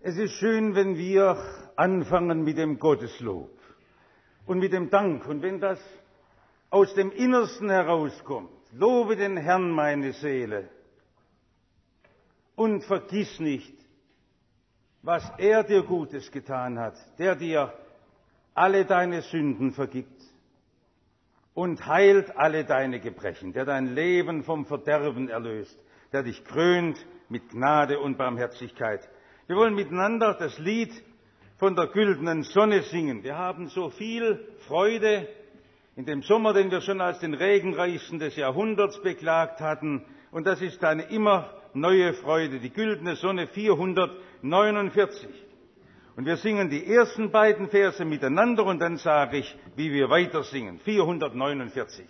Es ist schön, wenn wir anfangen mit dem Gotteslob und mit dem Dank. Und wenn das aus dem Innersten herauskommt, lobe den Herrn, meine Seele, und vergiss nicht, was er dir Gutes getan hat, der dir alle deine Sünden vergibt und heilt alle deine Gebrechen, der dein Leben vom Verderben erlöst, der dich krönt mit Gnade und Barmherzigkeit. Wir wollen miteinander das Lied von der güldenen Sonne singen. Wir haben so viel Freude in dem Sommer, den wir schon als den regenreichsten des Jahrhunderts beklagt hatten. Und das ist eine immer neue Freude, die güldene Sonne 449. Und wir singen die ersten beiden Verse miteinander und dann sage ich, wie wir weiter singen. 449.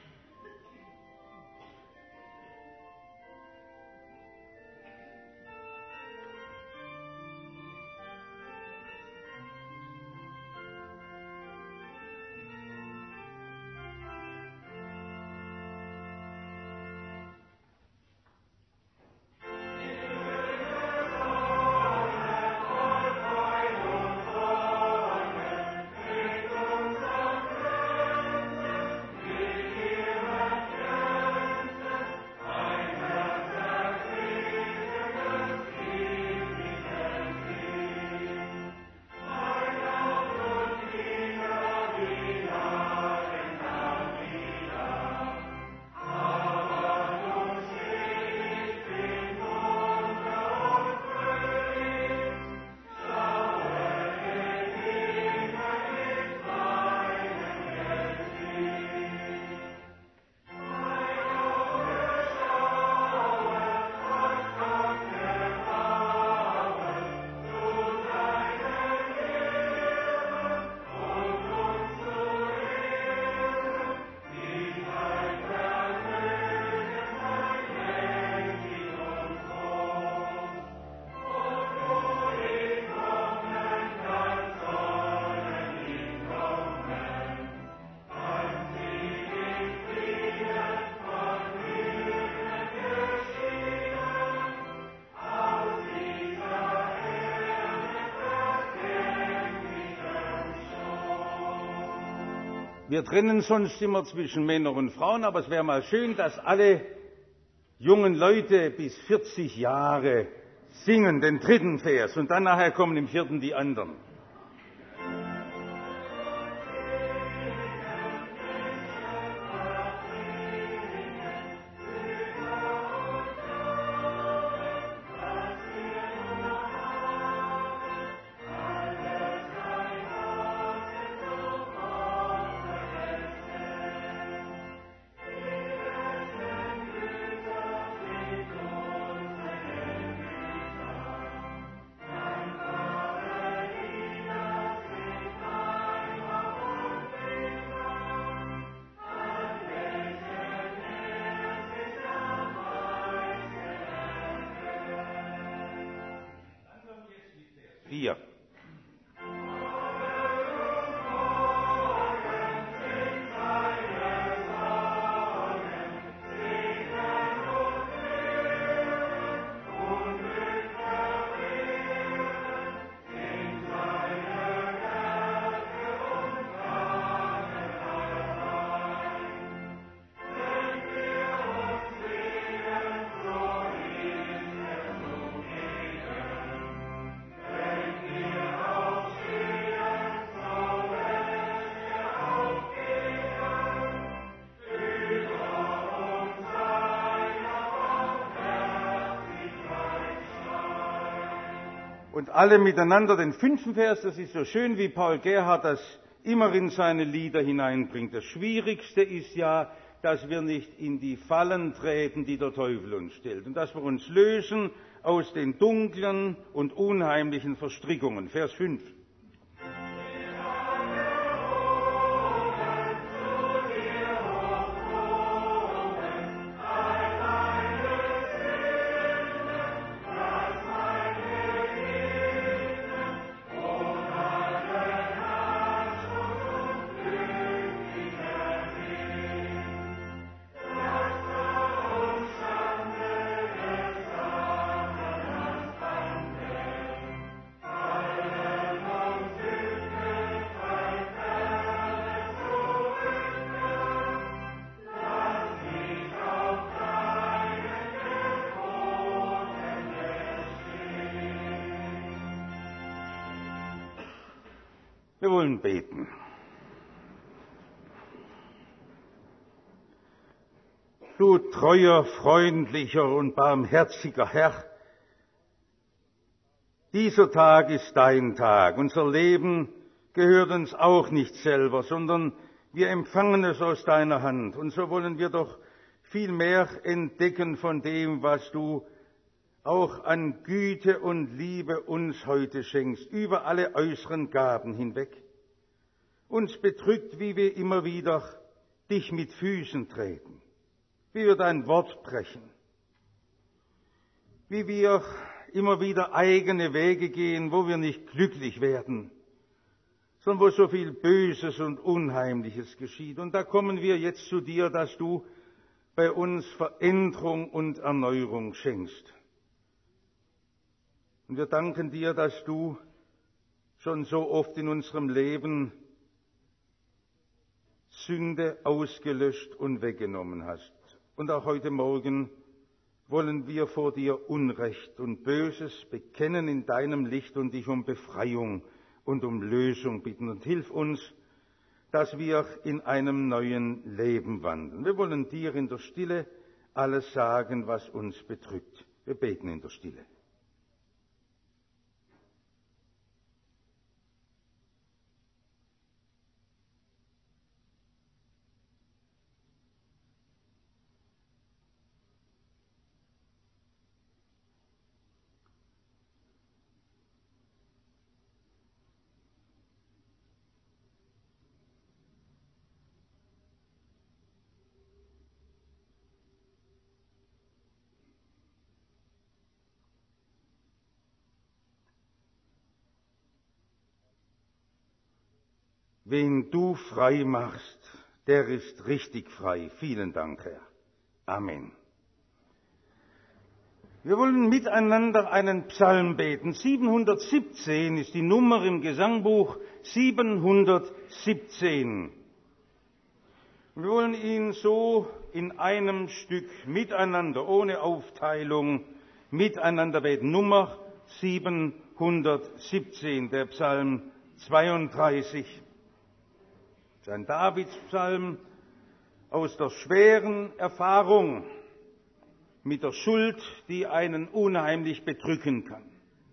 Wir trennen sonst immer zwischen Männern und Frauen, aber es wäre mal schön, dass alle jungen Leute bis 40 Jahre singen, den dritten Vers, und dann nachher kommen im vierten die anderen. Vier. Und alle miteinander den fünften Vers, das ist so schön, wie Paul Gerhardt das immer in seine Lieder hineinbringt. Das Schwierigste ist ja, dass wir nicht in die Fallen treten, die der Teufel uns stellt, und dass wir uns lösen aus den dunklen und unheimlichen Verstrickungen. Vers 5. Wir wollen beten. Du treuer, freundlicher und barmherziger Herr, dieser Tag ist dein Tag. Unser Leben gehört uns auch nicht selber, sondern wir empfangen es aus deiner Hand. Und so wollen wir doch viel mehr entdecken von dem, was du auch an Güte und Liebe uns heute schenkst, über alle äußeren Gaben hinweg. Uns bedrückt, wie wir immer wieder dich mit Füßen treten, wie wir dein Wort brechen, wie wir immer wieder eigene Wege gehen, wo wir nicht glücklich werden, sondern wo so viel Böses und Unheimliches geschieht. Und da kommen wir jetzt zu dir, dass du bei uns Veränderung und Erneuerung schenkst. Und wir danken dir, dass du schon so oft in unserem Leben Sünde ausgelöscht und weggenommen hast. Und auch heute Morgen wollen wir vor dir Unrecht und Böses bekennen in deinem Licht und dich um Befreiung und um Lösung bitten. Und hilf uns, dass wir in einem neuen Leben wandeln. Wir wollen dir in der Stille alles sagen, was uns bedrückt. Wir beten in der Stille. Wen du frei machst, der ist richtig frei. Vielen Dank, Herr. Amen. Wir wollen miteinander einen Psalm beten. 717 ist die Nummer im Gesangbuch, 717. Wir wollen ihn so in einem Stück miteinander, ohne Aufteilung, miteinander beten. Nummer 717, der Psalm 32. Das ist ein Davidspsalm aus der schweren Erfahrung mit der Schuld, die einen unheimlich bedrücken kann.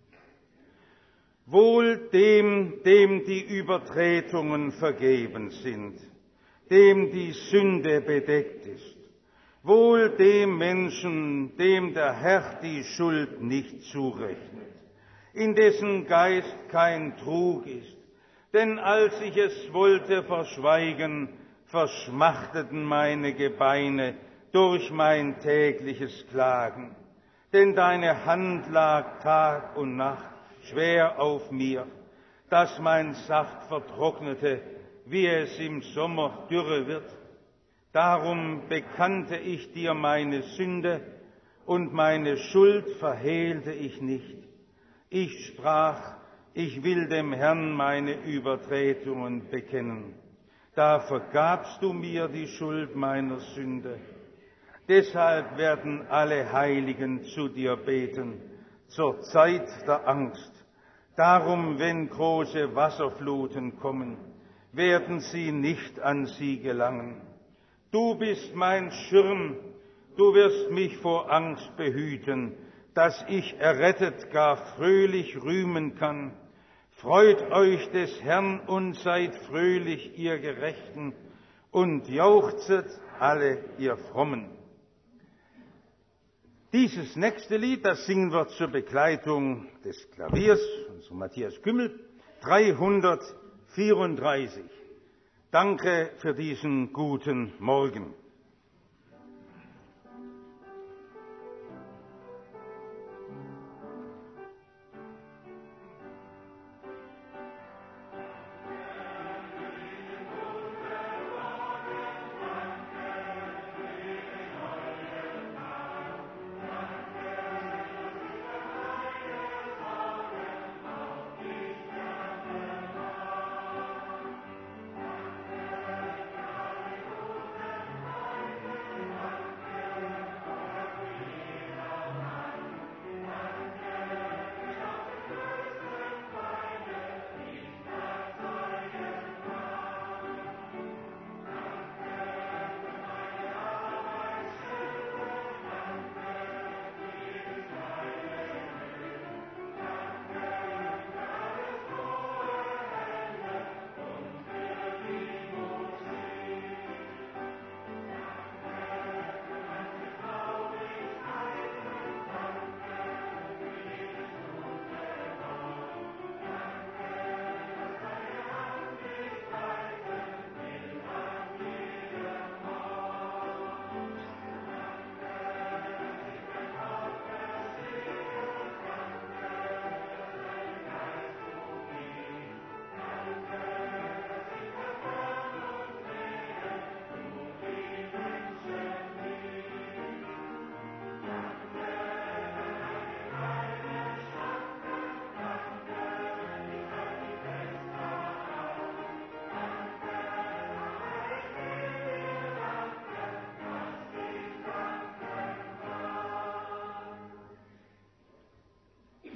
Wohl dem die Übertretungen vergeben sind, dem die Sünde bedeckt ist. Wohl dem Menschen, dem der Herr die Schuld nicht zurechnet, in dessen Geist kein Trug ist. Denn als ich es wollte verschweigen, verschmachteten meine Gebeine durch mein tägliches Klagen. Denn deine Hand lag Tag und Nacht schwer auf mir, dass mein Saft vertrocknete, wie es im Sommer dürre wird. Darum bekannte ich dir meine Sünde und meine Schuld verhehlte ich nicht. Ich sprach, ich will dem Herrn meine Übertretungen bekennen. Da vergabst du mir die Schuld meiner Sünde. Deshalb werden alle Heiligen zu dir beten, zur Zeit der Angst. Darum, wenn große Wasserfluten kommen, werden sie nicht an sie gelangen. Du bist mein Schirm, du wirst mich vor Angst behüten, dass ich errettet gar fröhlich rühmen kann. Freut euch des Herrn und seid fröhlich, ihr Gerechten, und jauchzet alle, ihr Frommen. Dieses nächste Lied, das singen wir zur Begleitung des Klaviers, unser Matthias Kümmel, 334. Danke für diesen guten Morgen.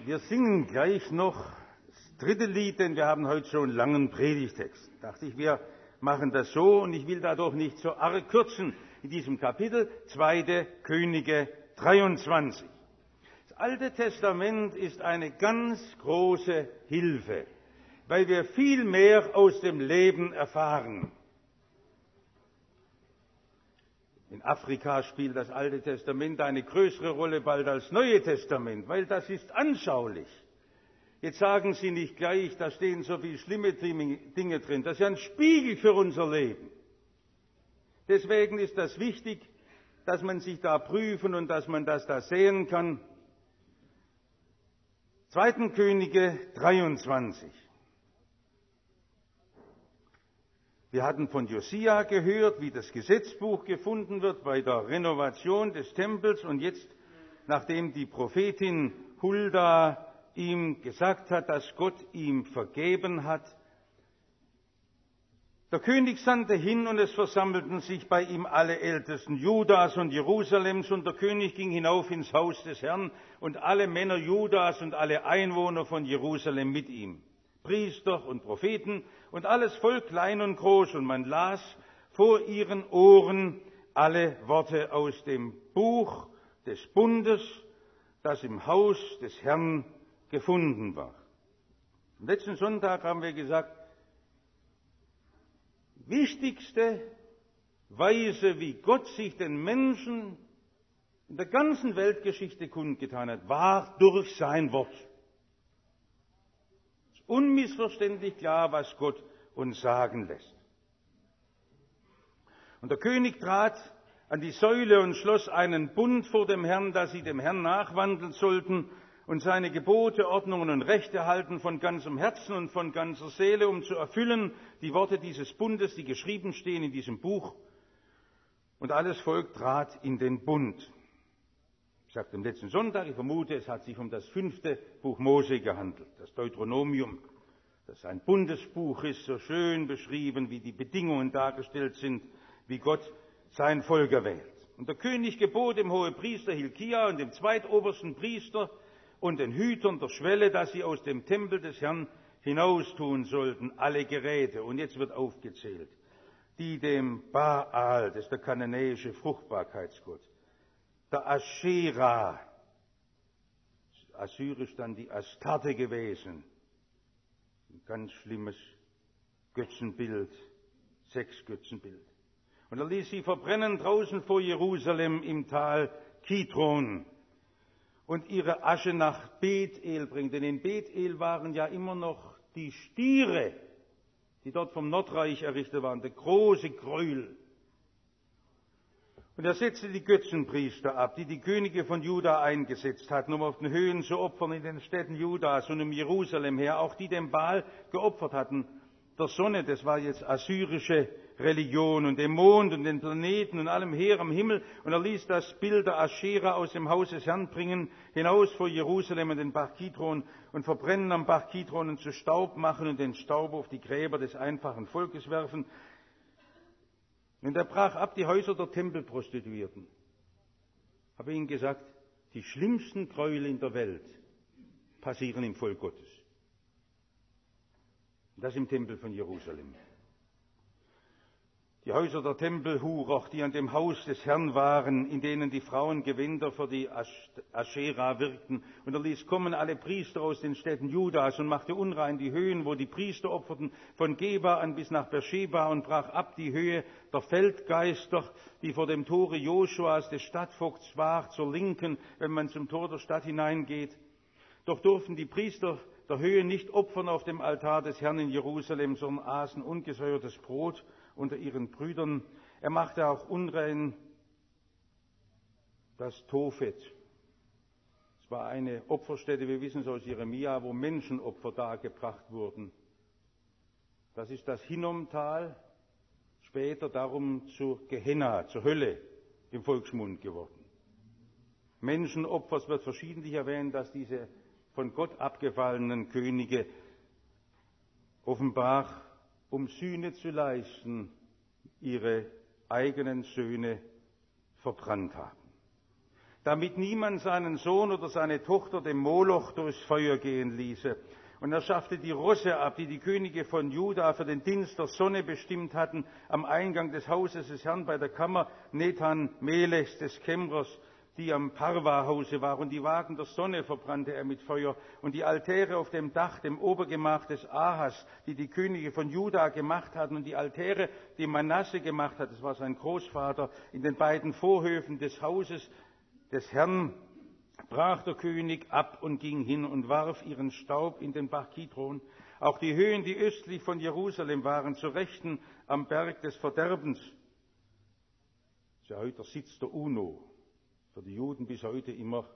Wir singen gleich noch das dritte Lied, denn wir haben heute schon einen langen Predigtext. Dachte ich, wir machen das so und ich will dadurch nicht so arg kürzen in diesem Kapitel 2. Könige 23. Das Alte Testament ist eine ganz große Hilfe, weil wir viel mehr aus dem Leben erfahren. In Afrika spielt das Alte Testament eine größere Rolle bald als das Neue Testament, weil das ist anschaulich. Jetzt sagen Sie nicht gleich, da stehen so viele schlimme Dinge drin. Das ist ja ein Spiegel für unser Leben. Deswegen ist das wichtig, dass man sich da prüfen und dass man das da sehen kann. 2. Könige 23. Wir hatten von Josia gehört, wie das Gesetzbuch gefunden wird bei der Renovation des Tempels. Und jetzt, nachdem die Prophetin Hulda ihm gesagt hat, dass Gott ihm vergeben hat, der König sandte hin und es versammelten sich bei ihm alle Ältesten Judas und Jerusalems und der König ging hinauf ins Haus des Herrn und alle Männer Judas und alle Einwohner von Jerusalem mit ihm. Priester und Propheten und alles Volk klein und groß, und man las vor ihren Ohren alle Worte aus dem Buch des Bundes, das im Haus des Herrn gefunden war. Am letzten Sonntag haben wir gesagt, wichtigste Weise, wie Gott sich den Menschen in der ganzen Weltgeschichte kundgetan hat, war durch sein Wort. Unmissverständlich klar, was Gott uns sagen lässt. Und der König trat an die Säule und schloss einen Bund vor dem Herrn, dass sie dem Herrn nachwandeln sollten und seine Gebote, Ordnungen und Rechte halten von ganzem Herzen und von ganzer Seele, um zu erfüllen die Worte dieses Bundes, die geschrieben stehen in diesem Buch. Und alles Volk trat in den Bund. Ich sagte am letzten Sonntag, ich vermute, es hat sich um das 5. Buch Mose gehandelt, das Deuteronomium, das ein Bundesbuch ist, so schön beschrieben, wie die Bedingungen dargestellt sind, wie Gott sein Volk erwählt. Und der König gebot dem Hohepriester Hilkia und dem zweitobersten Priester und den Hütern der Schwelle, dass sie aus dem Tempel des Herrn hinaustun sollten, alle Geräte. Und jetzt wird aufgezählt, die dem Baal, das ist der kananäische Fruchtbarkeitsgott, der Aschera, assyrisch dann die Astarte gewesen, ein ganz schlimmes Götzenbild, Sexgötzenbild. Und er ließ sie verbrennen draußen vor Jerusalem im Tal Kidron und ihre Asche nach Bethel bringen. Denn in Bethel waren ja immer noch die Stiere, die dort vom Nordreich errichtet waren, der große Gräuel. Und er setzte die Götzenpriester ab, die die Könige von Juda eingesetzt hatten, um auf den Höhen zu opfern in den Städten Judas und um Jerusalem her, auch die dem Baal geopfert hatten. Der Sonne, das war jetzt assyrische Religion, und dem Mond und den Planeten und allem Heer am Himmel. Und er ließ das Bild der Aschera aus dem Haus des Herrn bringen, hinaus vor Jerusalem und den Bach Kidron und verbrennen am Bach Kidron und zu Staub machen und den Staub auf die Gräber des einfachen Volkes werfen. Und er brach ab die Häuser der Tempelprostituierten. Habe ihnen gesagt, die schlimmsten Gräuel in der Welt passieren im Volk Gottes. Das im Tempel von Jerusalem. Die Häuser der Tempelhurer, die an dem Haus des Herrn waren, in denen die Frauen Gewänder für die Aschera wirkten. Und er ließ kommen alle Priester aus den Städten Judas und machte unrein die Höhen, wo die Priester opferten, von Geba an bis nach Beersheba, und brach ab die Höhe der Feldgeister, die vor dem Tore Joshuas des Stadtvogts war, zur Linken, wenn man zum Tor der Stadt hineingeht. Doch durften die Priester der Höhe nicht opfern auf dem Altar des Herrn in Jerusalem, sondern aßen ungesäuertes Brot unter ihren Brüdern. Er machte auch unrein das Tophet. Es war eine Opferstätte, wir wissen es aus Jeremia, wo Menschenopfer dargebracht wurden. Das ist das Hinnomtal, später darum zu Gehenna, zur Hölle im Volksmund geworden. Menschenopfer, es wird verschiedentlich erwähnt, dass diese von Gott abgefallenen Könige offenbar, um Sühne zu leisten, ihre eigenen Söhne verbrannt haben. damit niemand seinen Sohn oder seine Tochter dem Moloch durchs Feuer gehen ließe. Und er schaffte die Rosse ab, die die Könige von Juda für den Dienst der Sonne bestimmt hatten, am Eingang des Hauses des Herrn bei der Kammer Nethan Melechs des Kämmerers, die am Parva-Hause war. Und die Wagen der Sonne verbrannte er mit Feuer. Und die Altäre auf dem Dach, dem Obergemach des Ahas, die die Könige von Juda gemacht hatten. Und die Altäre, die Manasse gemacht hat, das war sein Großvater, in den beiden Vorhöfen des Hauses des Herrn, brach der König ab und ging hin und warf ihren Staub in den Bach Kidron. Auch die Höhen, die östlich von Jerusalem waren, zur Rechten am Berg des Verderbens. Das ist ja heute der Sitz der UNO. Für die Juden bis heute immer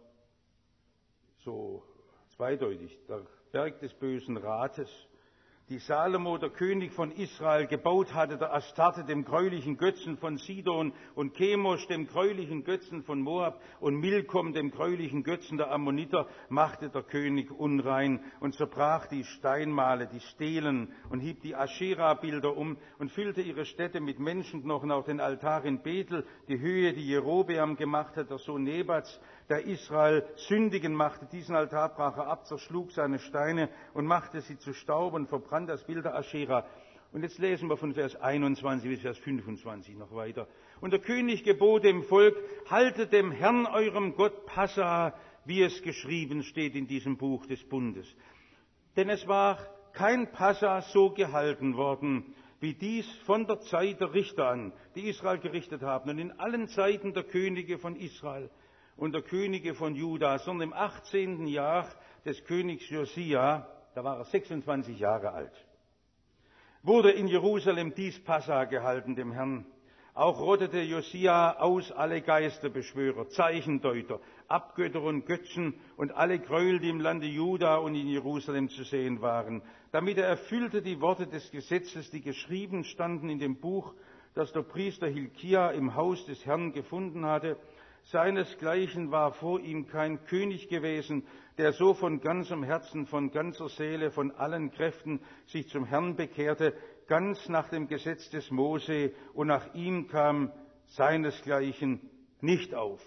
so zweideutig. Der Berg des bösen Rates, die Salomo, der König von Israel, gebaut hatte, der Astarte, dem greulichen Götzen von Sidon, und Chemosh, dem greulichen Götzen von Moab, und Milkom, dem greulichen Götzen der Ammoniter, machte der König unrein und zerbrach die Steinmale, die Stelen, und hieb die Aschera-Bilder um und füllte ihre Städte mit Menschenknochen, auch den Altar in Bethel, die Höhe, die Jerobeam gemacht hat, der Sohn Nebats, der Israel sündigen machte. Diesen Altar brach er ab, zerschlug seine Steine und machte sie zu Staub und verbrannte das Bild der Aschera. Und jetzt lesen wir von Vers 21 bis Vers 25 noch weiter. Und der König gebot dem Volk: Haltet dem Herrn, eurem Gott, Passa, wie es geschrieben steht in diesem Buch des Bundes. Denn es war kein Passa so gehalten worden, wie dies von der Zeit der Richter an, die Israel gerichtet haben, und in allen Zeiten der Könige von Israel und der Könige von Juda, sondern im 18. Jahr des Königs Josia, da war er 26 Jahre alt, wurde in Jerusalem dies Passa gehalten dem Herrn. Auch rottete Josia aus alle Geisterbeschwörer, Zeichendeuter, Abgötter und Götzen und alle Gräuel, die im Lande Juda und in Jerusalem zu sehen waren, damit er erfüllte die Worte des Gesetzes, die geschrieben standen in dem Buch, das der Priester Hilkia im Haus des Herrn gefunden hatte. Seinesgleichen war vor ihm kein König gewesen, der so von ganzem Herzen, von ganzer Seele, von allen Kräften sich zum Herrn bekehrte, ganz nach dem Gesetz des Mose, und nach ihm kam seinesgleichen nicht auf.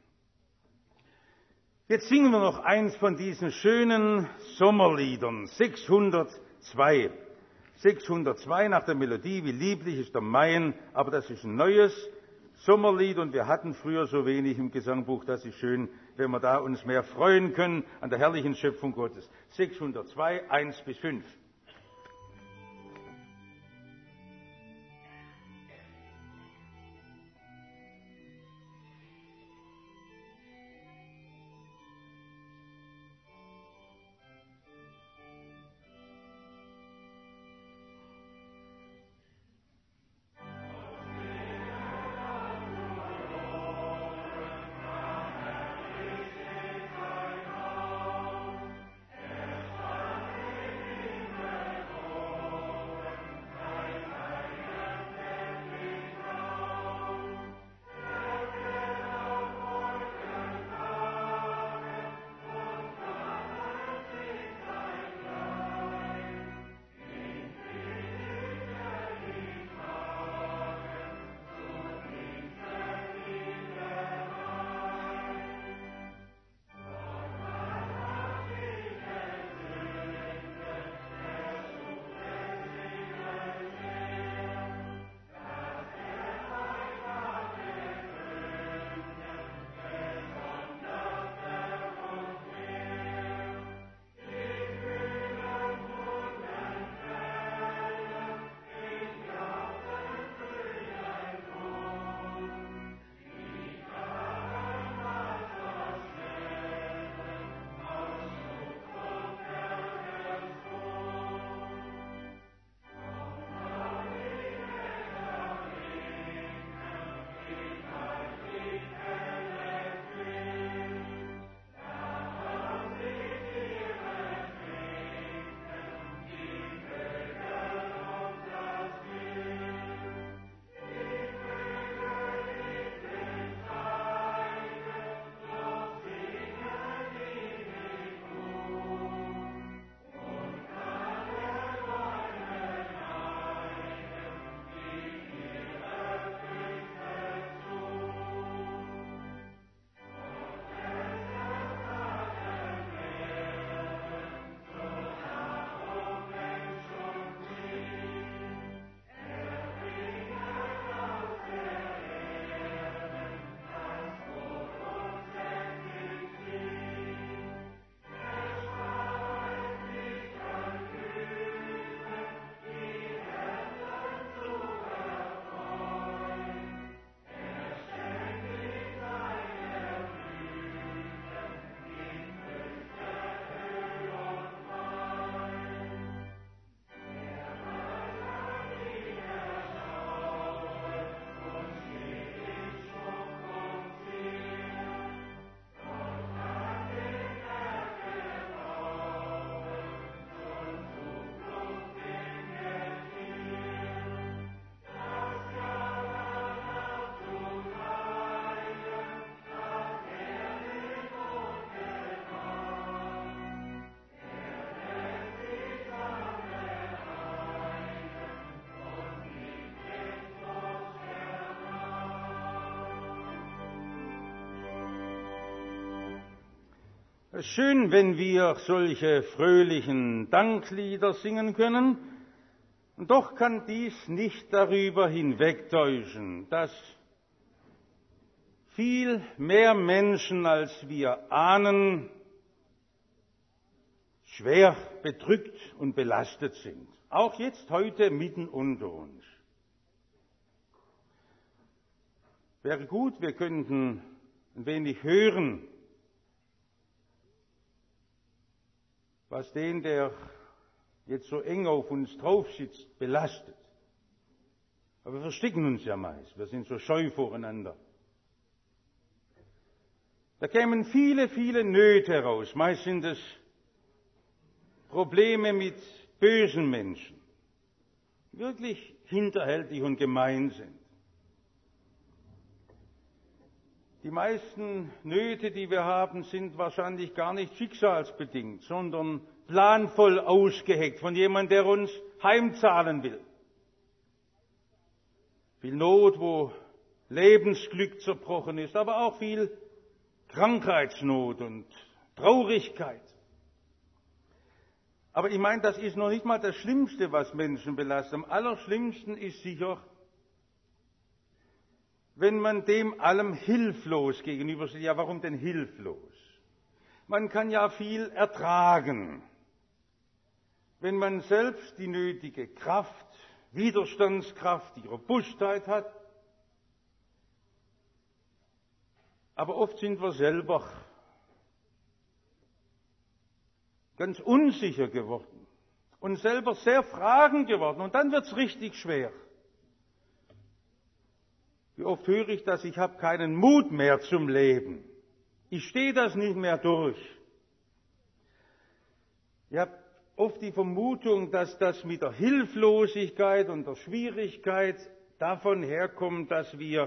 Jetzt singen wir noch eins von diesen schönen Sommerliedern, 602. 602 nach der Melodie, wie lieblich ist der Main, aber das ist ein neues Sommerlied, und wir hatten früher so wenig im Gesangbuch, das ist schön, wenn wir da uns mehr freuen können an der herrlichen Schöpfung Gottes. 602, 1 bis 5. Es ist schön, wenn wir solche fröhlichen Danklieder singen können. Und doch kann dies nicht darüber hinwegtäuschen, dass viel mehr Menschen, als wir ahnen, schwer bedrückt und belastet sind. Auch jetzt heute mitten unter uns. Wäre gut, wir könnten ein wenig hören, was den, der jetzt so eng auf uns drauf sitzt, belastet. Aber wir verstecken uns ja meist, wir sind so scheu voreinander. Da kämen viele, viele Nöte heraus. Meist sind es Probleme mit bösen Menschen, die wirklich hinterhältig und gemein sind. Die meisten Nöte, die wir haben, sind wahrscheinlich gar nicht schicksalsbedingt, sondern planvoll ausgeheckt von jemandem, der uns heimzahlen will. Viel Not, wo Lebensglück zerbrochen ist, aber auch viel Krankheitsnot und Traurigkeit. Aber ich meine, das ist noch nicht mal das Schlimmste, was Menschen belastet. Am allerschlimmsten ist sicher, wenn man dem allem hilflos gegenübersteht. Ja, warum denn hilflos? Man kann ja viel ertragen, wenn man selbst die nötige Kraft, Widerstandskraft, die Robustheit hat. Aber oft sind wir selber ganz unsicher geworden und selber sehr fragend geworden. Und dann wird es richtig schwer. Wie oft höre ich das, ich habe keinen Mut mehr zum Leben. Ich stehe das nicht mehr durch. Ich habe oft die Vermutung, dass das mit der Hilflosigkeit und der Schwierigkeit davon herkommt, dass wir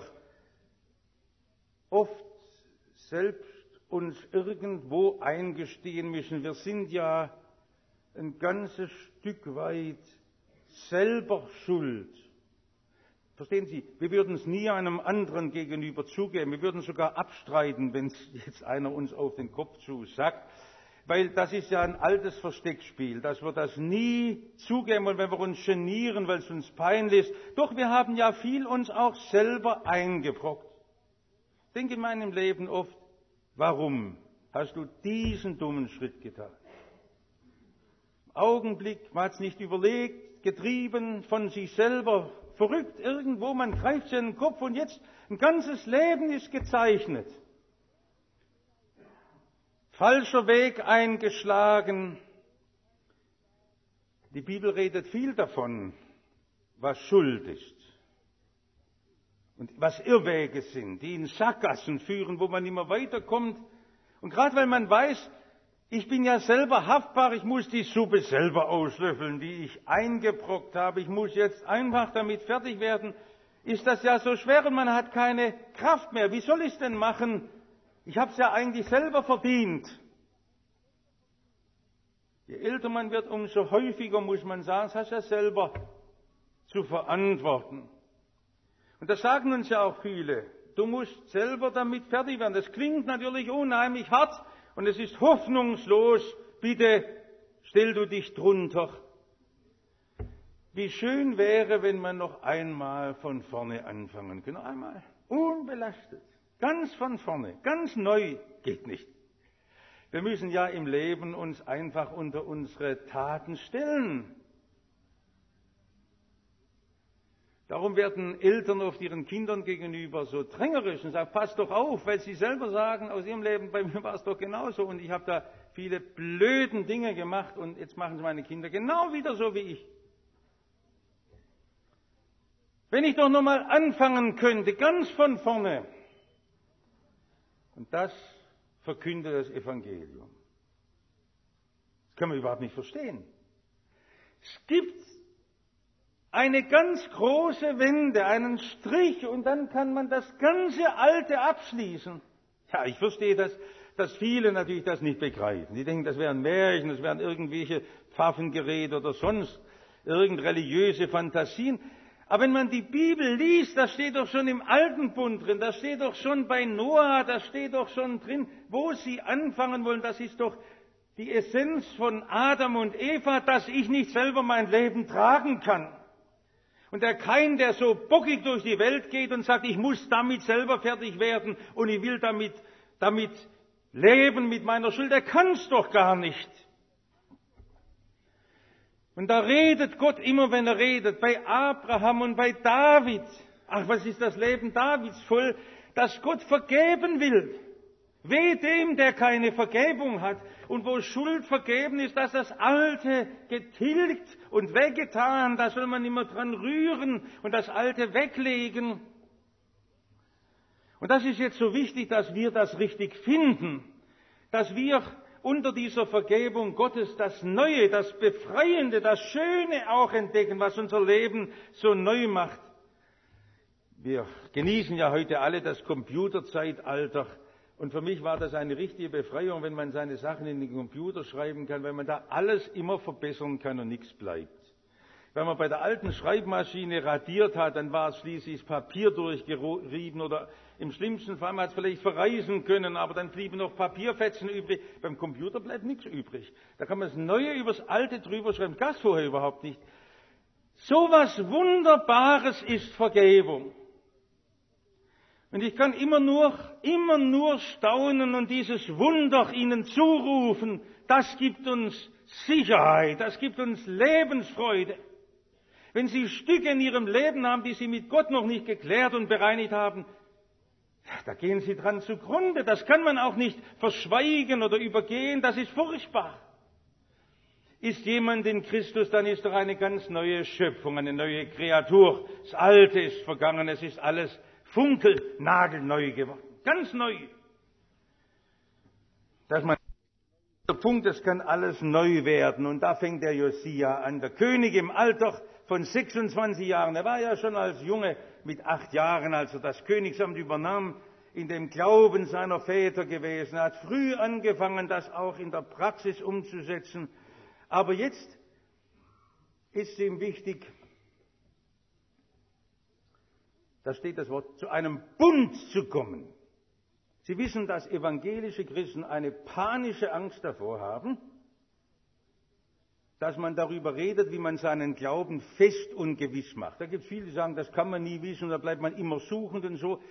oft selbst uns irgendwo eingestehen müssen. Wir sind ja ein ganzes Stück weit selber schuld. Verstehen Sie, wir würden es nie einem anderen gegenüber zugeben. Wir würden sogar abstreiten, wenn es jetzt einer uns auf den Kopf zusagt. Weil das ist ja ein altes Versteckspiel, dass wir das nie zugeben wollen, wenn wir uns genieren, weil es uns peinlich ist. Doch wir haben ja viel uns auch selber eingebrockt. Ich denke in meinem Leben oft, warum hast du diesen dummen Schritt getan? Im Augenblick, man hat es nicht überlegt, getrieben von sich selber, verrückt irgendwo, man greift sich in den Kopf und jetzt ein ganzes Leben ist gezeichnet. Falscher Weg eingeschlagen. Die Bibel redet viel davon, was Schuld ist. Und was Irrwege sind, die in Sackgassen führen, wo man immer weiterkommt. Und gerade weil man weiß, ich bin ja selber haftbar, ich muss die Suppe selber auslöffeln, die ich eingebrockt habe, ich muss jetzt einfach damit fertig werden, ist das ja so schwer und man hat keine Kraft mehr. Wie soll ich es denn machen? Ich habe es ja eigentlich selber verdient. Je älter man wird, umso häufiger muss man sagen, das hast du ja selber zu verantworten. Und das sagen uns ja auch viele. Du musst selber damit fertig werden. Das klingt natürlich unheimlich hart und es ist hoffnungslos. Bitte stell du dich drunter. Wie schön wäre, wenn man noch einmal von vorne anfangen könnte. Einmal unbelastet. Ganz von vorne. Ganz neu. Geht nicht. Wir müssen ja im Leben uns einfach unter unsere Taten stellen. Darum werden Eltern oft ihren Kindern gegenüber so drängerisch und sagen, passt doch auf, weil sie selber sagen, aus ihrem Leben, bei mir war es doch genauso und ich habe da viele blöden Dinge gemacht und jetzt machen sie meine Kinder genau wieder so wie ich. Wenn ich doch noch mal anfangen könnte, ganz von vorne. Und das verkündet das Evangelium. Das kann man überhaupt nicht verstehen. Es gibt eine ganz große Wende, einen Strich und dann kann man das ganze Alte abschließen. Ja, ich verstehe das, dass viele natürlich das nicht begreifen. Die denken, das wären Märchen, das wären irgendwelche Pfaffengerede oder sonst irgend religiöse Fantasien. Aber wenn man die Bibel liest, das steht doch schon im Alten Bund drin, das steht doch schon bei Noah, das steht doch schon drin, wo sie anfangen wollen, das ist doch die Essenz von Adam und Eva, dass ich nicht selber mein Leben tragen kann. Und der Kain, der so bockig durch die Welt geht und sagt, ich muss damit selber fertig werden und ich will damit leben mit meiner Schuld, der kann es doch gar nicht. Und da redet Gott immer, wenn er redet, bei Abraham und bei David. Ach, was ist das Leben Davids voll, dass Gott vergeben will. Weh dem, der keine Vergebung hat. Und wo Schuld vergeben ist, dass das Alte getilgt und weggetan, da soll man immer dran rühren und das Alte weglegen. Und das ist jetzt so wichtig, dass wir das richtig finden, dass wir unter dieser Vergebung Gottes das Neue, das Befreiende, das Schöne auch entdecken, was unser Leben so neu macht. Wir genießen ja heute alle das Computerzeitalter. Und für mich war das eine richtige Befreiung, wenn man seine Sachen in den Computer schreiben kann, weil man da alles immer verbessern kann und nichts bleibt. Wenn man bei der alten Schreibmaschine radiert hat, dann war es schließlich das Papier durchgerieben oder im schlimmsten Fall, man hat es vielleicht verreisen können, aber dann blieben noch Papierfetzen übrig. Beim Computer bleibt nichts übrig. Da kann man das Neue übers Alte drüber schreiben. Das vorher überhaupt nicht. So was Wunderbares ist Vergebung. Und ich kann immer nur staunen und dieses Wunder ihnen zurufen. Das gibt uns Sicherheit, das gibt uns Lebensfreude. Wenn Sie Stücke in Ihrem Leben haben, die Sie mit Gott noch nicht geklärt und bereinigt haben, da gehen Sie dran zugrunde. Das kann man auch nicht verschweigen oder übergehen. Das ist furchtbar. Ist jemand in Christus, dann ist doch eine ganz neue Schöpfung, eine neue Kreatur. Das Alte ist vergangen, es ist alles funkelnagelneu geworden. Ganz neu. Der Punkt, es kann alles neu werden. Und da fängt der Josia an. Der König im Alter von 26 Jahren. Er war ja schon als Junge mit 8 Jahren, als er das Königsamt übernahm, in dem Glauben seiner Väter gewesen. Er hat früh angefangen, das auch in der Praxis umzusetzen. Aber jetzt ist ihm wichtig, da steht das Wort, zu einem Bund zu kommen. Sie wissen, dass evangelische Christen eine panische Angst davor haben, dass man darüber redet, wie man seinen Glauben fest und gewiss macht. Da gibt es viele, die sagen, das kann man nie wissen, da bleibt man immer suchend und so.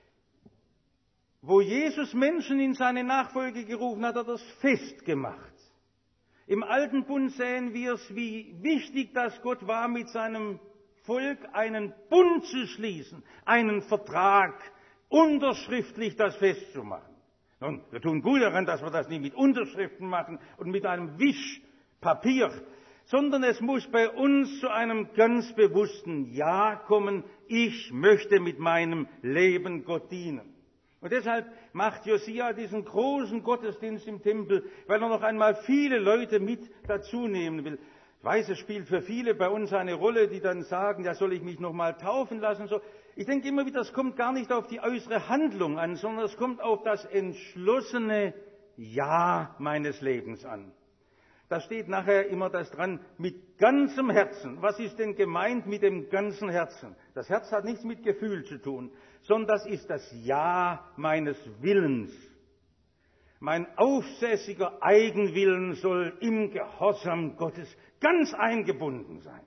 Wo Jesus Menschen in seine Nachfolge gerufen hat, hat er das festgemacht. Im Alten Bund sehen wir es, wie wichtig das Gott war, mit seinem Volk einen Bund zu schließen, einen Vertrag, unterschriftlich das festzumachen. Nun, wir tun gut daran, dass wir das nicht mit Unterschriften machen und mit einem Wischpapier, sondern es muss bei uns zu einem ganz bewussten Ja kommen, ich möchte mit meinem Leben Gott dienen. Und deshalb macht Josia diesen großen Gottesdienst im Tempel, weil er noch einmal viele Leute mit dazu nehmen will. Ich weiß, es spielt für viele bei uns eine Rolle, die dann sagen, ja, soll ich mich noch mal taufen lassen? So. Ich denke immer wieder, es kommt gar nicht auf die äußere Handlung an, sondern es kommt auf das entschlossene Ja meines Lebens an. Da steht nachher immer das dran, mit ganzem Herzen. Was ist denn gemeint mit dem ganzen Herzen? Das Herz hat nichts mit Gefühl zu tun, sondern das ist das Ja meines Willens. Mein aufsässiger Eigenwillen soll im Gehorsam Gottes ganz eingebunden sein.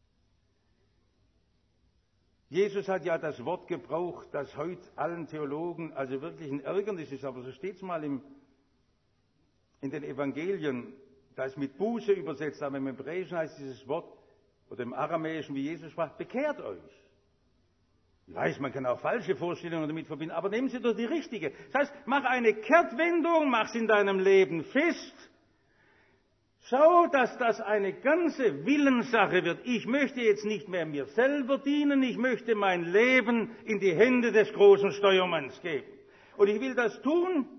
Jesus hat ja das Wort gebraucht, das heute allen Theologen also wirklich ein Ärgernis ist, aber so steht es mal in den Evangelien, da ist mit Buße übersetzt, aber im Hebräischen heißt dieses Wort, oder im Aramäischen, wie Jesus sprach, bekehrt euch. Ich weiß, man kann auch falsche Vorstellungen damit verbinden, aber nehmen Sie doch die richtige. Das heißt, mach eine Kehrtwendung, mach's in deinem Leben fest. Schau, dass das eine ganze Willenssache wird. Ich möchte jetzt nicht mehr mir selber dienen, ich möchte mein Leben in die Hände des großen Steuermanns geben. Und ich will das tun.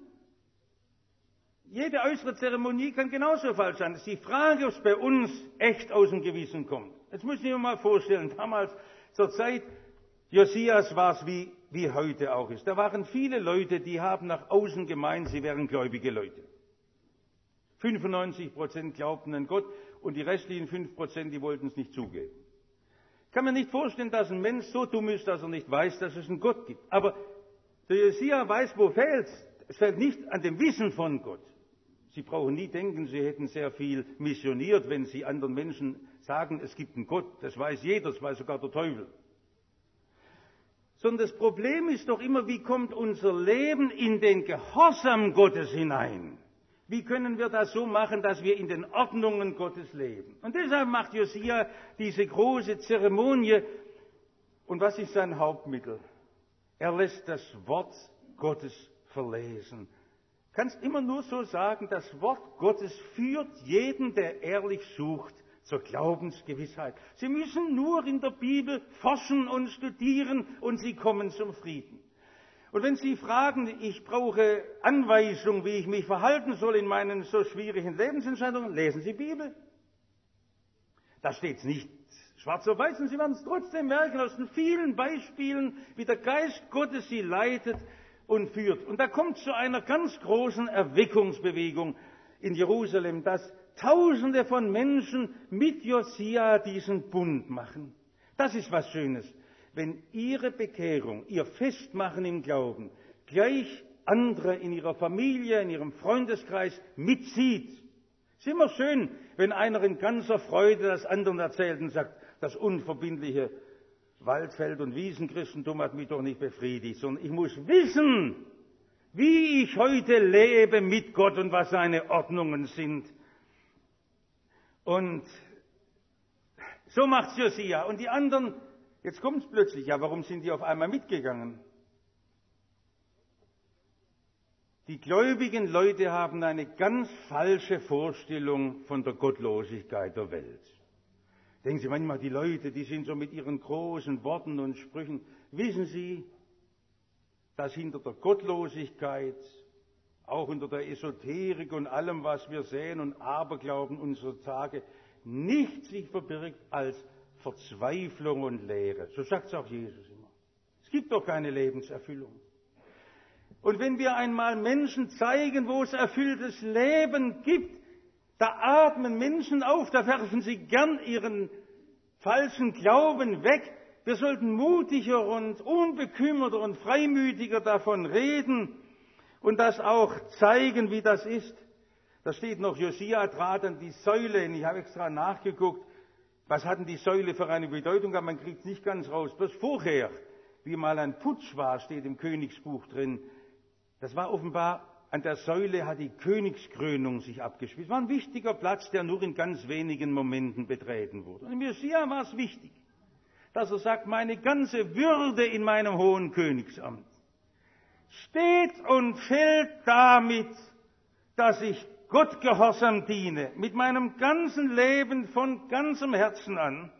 Jede äußere Zeremonie kann genauso falsch sein. Es ist die Frage, ob es bei uns echt aus dem Gewissen kommt. Jetzt müssen wir mal vorstellen, damals zur Zeit Josias war es wie heute auch ist. Da waren viele Leute, die haben nach außen gemeint, sie wären gläubige Leute. 95% glaubten an Gott und die restlichen 5%, die wollten es nicht zugeben. kann mir nicht vorstellen, dass ein Mensch so dumm ist, dass er nicht weiß, dass es einen Gott gibt. Aber der Josia weiß, wo fehlt's. Es fehlt nicht an dem Wissen von Gott. Sie brauchen nie denken, Sie hätten sehr viel missioniert, wenn Sie anderen Menschen sagen, es gibt einen Gott. Das weiß jeder, das weiß sogar der Teufel. Sondern das Problem ist doch immer, wie kommt unser Leben in den Gehorsam Gottes hinein? Wie können wir das so machen, dass wir in den Ordnungen Gottes leben? Und deshalb macht Josia diese große Zeremonie. Und was ist sein Hauptmittel? Er lässt das Wort Gottes verlesen. Kannst immer nur so sagen, das Wort Gottes führt jeden, der ehrlich sucht, zur Glaubensgewissheit. Sie müssen nur in der Bibel forschen und studieren und Sie kommen zum Frieden. Und wenn Sie fragen, ich brauche Anweisung, wie ich mich verhalten soll in meinen so schwierigen Lebensentscheidungen, lesen Sie Bibel. Da steht es nicht schwarz auf weiß und Sie werden es trotzdem merken aus den vielen Beispielen, wie der Geist Gottes Sie leitet und führt. Und da kommt zu einer ganz großen Erweckungsbewegung in Jerusalem, dass Tausende von Menschen mit Josia diesen Bund machen. Das ist was Schönes. Wenn ihre Bekehrung, ihr Festmachen im Glauben, gleich andere in ihrer Familie, in ihrem Freundeskreis mitzieht. Es ist immer schön, wenn einer in ganzer Freude das anderen erzählt und sagt, das unverbindliche Waldfeld- und Wiesenchristentum hat mich doch nicht befriedigt, sondern ich muss wissen, wie ich heute lebe mit Gott und was seine Ordnungen sind. Und so macht's Josia. Und die anderen, jetzt kommt's plötzlich, ja, warum sind die auf einmal mitgegangen? Die gläubigen Leute haben eine ganz falsche Vorstellung von der Gottlosigkeit der Welt. Denken Sie manchmal, die Leute, die sind so mit ihren großen Worten und Sprüchen. Wissen Sie, dass hinter der Gottlosigkeit, auch unter der Esoterik und allem, was wir sehen und Aberglauben unserer Tage, nichts sich verbirgt als Verzweiflung und Leere. So sagt es auch Jesus immer. Es gibt doch keine Lebenserfüllung. Und wenn wir einmal Menschen zeigen, wo es erfülltes Leben gibt, da atmen Menschen auf, da werfen sie gern ihren falschen Glauben weg. Wir sollten mutiger und unbekümmerter und freimütiger davon reden und das auch zeigen, wie das ist. Da steht noch, Josia trat an die Säule, und ich habe extra nachgeguckt, was hatten die Säule für eine Bedeutung, aber man kriegt es nicht ganz raus. Bloß vorher, wie mal ein Putsch war, steht im Königsbuch drin, das war offenbar, an der Säule hat die Königskrönung sich abgespielt. Es war ein wichtiger Platz, der nur in ganz wenigen Momenten betreten wurde. Und im Josia war es wichtig, dass er sagt, meine ganze Würde in meinem hohen Königsamt steht und fällt damit, dass ich Gott gehorsam diene, mit meinem ganzen Leben von ganzem Herzen an.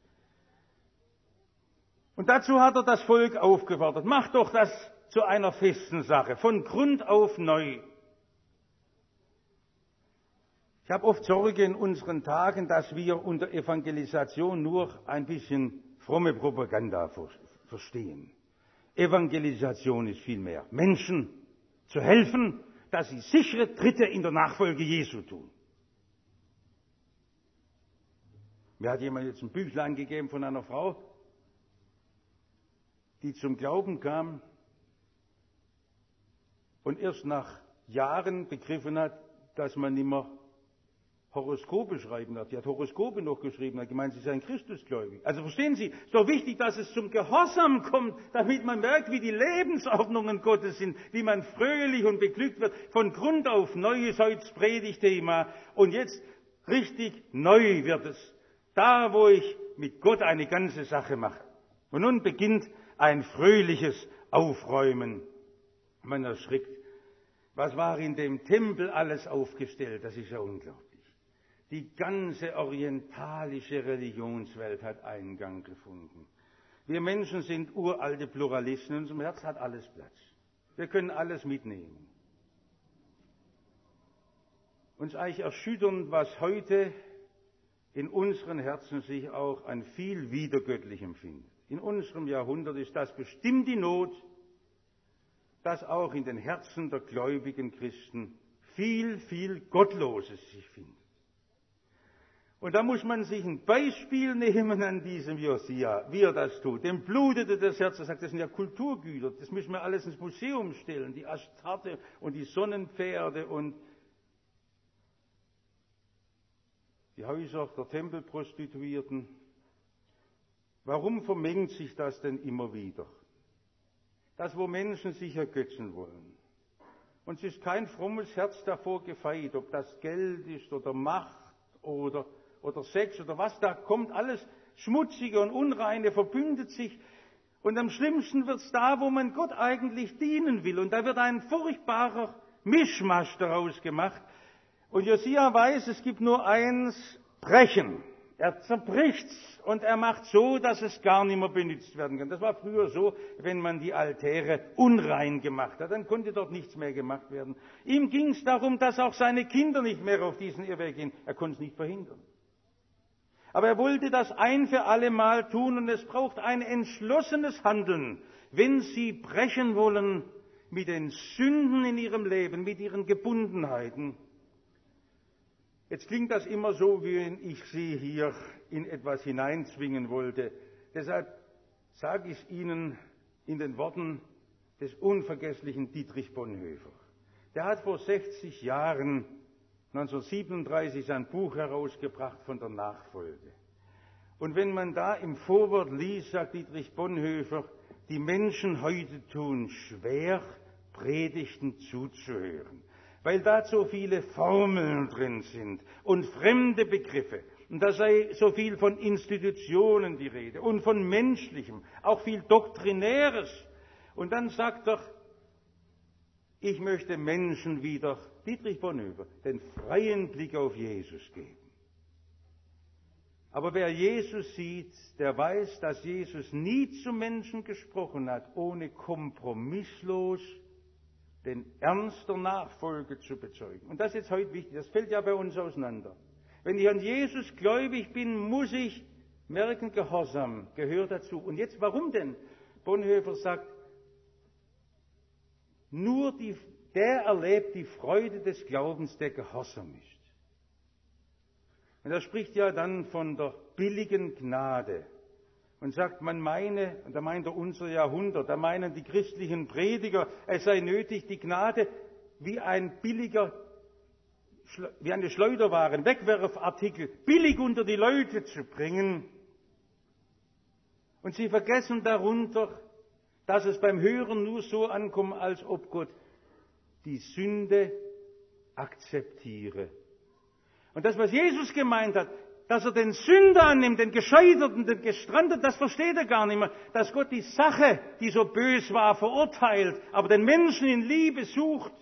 Und dazu hat er das Volk aufgefordert, macht doch das zu einer festen Sache, von Grund auf neu. Ich habe oft Sorge in unseren Tagen, dass wir unter Evangelisation nur ein bisschen fromme Propaganda verstehen. Evangelisation ist vielmehr, Menschen zu helfen, dass sie sichere Tritte in der Nachfolge Jesu tun. Mir hat jemand jetzt ein Büchlein gegeben von einer Frau, die zum Glauben kam und erst nach Jahren begriffen hat, dass man nicht mehr Horoskope schreiben darf. Die hat Horoskope noch geschrieben, hat gemeint, sie sei ein Christusgläubig. Also verstehen Sie, es ist doch wichtig, dass es zum Gehorsam kommt, damit man merkt, wie die Lebensordnungen Gottes sind, wie man fröhlich und beglückt wird. Von Grund auf neu ist heute das Predigtthema und jetzt richtig neu wird es. Da, wo ich mit Gott eine ganze Sache mache. Und nun beginnt ein fröhliches Aufräumen. Man erschrickt. Was war in dem Tempel alles aufgestellt? Das ist ja unglaublich. Die ganze orientalische Religionswelt hat Eingang gefunden. Wir Menschen sind uralte Pluralisten. In unserem Herz hat alles Platz. Wir können alles mitnehmen. Uns eigentlich erschütternd, was heute in unseren Herzen sich auch an viel Widergöttlichem findet. In unserem Jahrhundert ist das bestimmt die Not, dass auch in den Herzen der gläubigen Christen viel, viel Gottloses sich findet. Und da muss man sich ein Beispiel nehmen an diesem Josia, wie er das tut. Dem blutete das Herz. Er sagt, das sind ja Kulturgüter, das müssen wir alles ins Museum stellen. Die Astarte und die Sonnenpferde und die Häuser der Tempelprostituierten. Warum vermengt sich das denn immer wieder? Das, wo Menschen sich ergötzen wollen. Und es ist kein frommes Herz davor gefeit, ob das Geld ist oder Macht oder Sex oder was, da kommt alles Schmutzige und Unreine, verbündet sich. Und am schlimmsten wird es da, wo man Gott eigentlich dienen will. Und da wird ein furchtbarer Mischmasch daraus gemacht. Und Josia weiß, es gibt nur eins, Brechen. Er zerbricht's und er macht so, dass es gar nicht mehr benutzt werden kann. Das war früher so, wenn man die Altäre unrein gemacht hat, dann konnte dort nichts mehr gemacht werden. Ihm ging es darum, dass auch seine Kinder nicht mehr auf diesen Irrweg gehen. Er konnte es nicht verhindern. Aber er wollte das ein für alle Mal tun und es braucht ein entschlossenes Handeln, wenn Sie brechen wollen mit den Sünden in Ihrem Leben, mit Ihren Gebundenheiten. Jetzt klingt das immer so, wie wenn ich Sie hier in etwas hineinzwingen wollte. Deshalb sage ich Ihnen in den Worten des unvergesslichen Dietrich Bonhoeffer. Der hat vor 60 Jahren, 1937, sein Buch herausgebracht von der Nachfolge. Und wenn man da im Vorwort liest, sagt Dietrich Bonhoeffer, die Menschen heute tun schwer, Predigten zuzuhören, weil da so viele Formeln drin sind und fremde Begriffe. Und da sei so viel von Institutionen die Rede und von Menschlichem, auch viel Doktrinäres. Und dann sagt er, ich möchte Menschen wieder, Dietrich Bonhoeffer, den freien Blick auf Jesus geben. Aber wer Jesus sieht, der weiß, dass Jesus nie zu Menschen gesprochen hat, ohne kompromisslos den Ernst der Nachfolge zu bezeugen. Und das ist jetzt heute wichtig, das fällt ja bei uns auseinander. Wenn ich an Jesus gläubig bin, muss ich merken, Gehorsam gehört dazu. Und jetzt, warum denn? Bonhoeffer sagt, nur der erlebt die Freude des Glaubens, der gehorsam ist. Und er spricht ja dann von der billigen Gnade. Und sagt, man meine, und da meint er unser Jahrhundert, da meinen die christlichen Prediger, es sei nötig, die Gnade wie eine Schleuderware, ein Wegwerfartikel, billig unter die Leute zu bringen. Und sie vergessen darunter, dass es beim Hören nur so ankommt, als ob Gott die Sünde akzeptiere. Und das, was Jesus gemeint hat, dass er den Sünder annimmt, den Gescheiterten, den Gestrandeten, das versteht er gar nicht mehr. Dass Gott die Sache, die so bös war, verurteilt, aber den Menschen in Liebe sucht.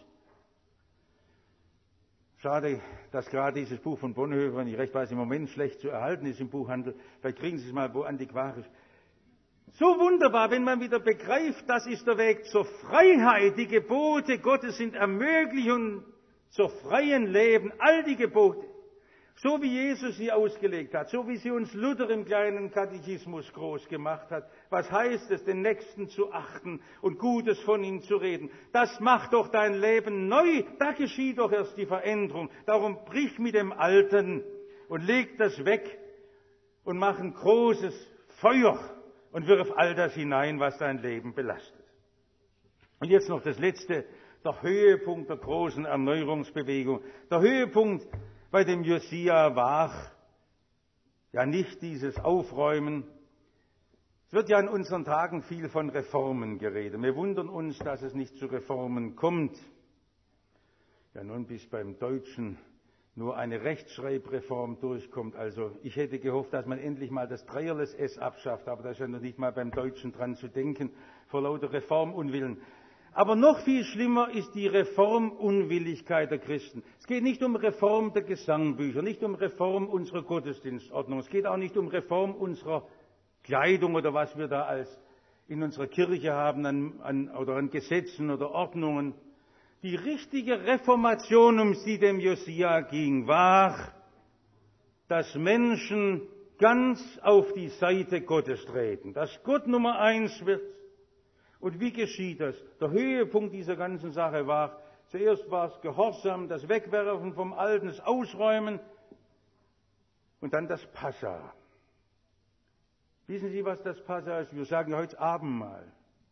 Schade, dass gerade dieses Buch von Bonhoeffer, wenn ich recht weiß, im Moment schlecht zu erhalten ist im Buchhandel. Vielleicht kriegen Sie es mal wo antiquarisch. So wunderbar, wenn man wieder begreift, das ist der Weg zur Freiheit. Die Gebote Gottes sind Ermöglichung zur freien Leben. All die Gebote. So wie Jesus sie ausgelegt hat, so wie sie uns Luther im kleinen Katechismus groß gemacht hat. Was heißt es, den Nächsten zu achten und Gutes von ihm zu reden? Das macht doch dein Leben neu. Da geschieht doch erst die Veränderung. Darum brich mit dem Alten und leg das weg und mach ein großes Feuer und wirf all das hinein, was dein Leben belastet. Und jetzt noch das Letzte, der Höhepunkt der großen Erneuerungsbewegung. Der Höhepunkt bei dem Josia war ja nicht dieses Aufräumen. Es wird ja in unseren Tagen viel von Reformen geredet. Wir wundern uns, dass es nicht zu Reformen kommt. Ja, nun bis beim Deutschen nur eine Rechtschreibreform durchkommt. Also ich hätte gehofft, dass man endlich mal das Dreierles S abschafft, aber da ist ja noch nicht mal beim Deutschen dran zu denken, vor lauter Reformunwillen. Aber noch viel schlimmer ist die Reformunwilligkeit der Christen. Es geht nicht um Reform der Gesangbücher, nicht um Reform unserer Gottesdienstordnung. Es geht auch nicht um Reform unserer Kleidung oder was wir da in unserer Kirche haben an Gesetzen oder Ordnungen. Die richtige Reformation, um die dem Josia ging, war, dass Menschen ganz auf die Seite Gottes treten, dass Gott Nummer 1 wird. Und wie geschieht das? Der Höhepunkt dieser ganzen Sache war, zuerst war es Gehorsam, das Wegwerfen vom Alten, das Ausräumen. Und dann das Passa. Wissen Sie, was das Passa ist? Wir sagen heute Abendmahl.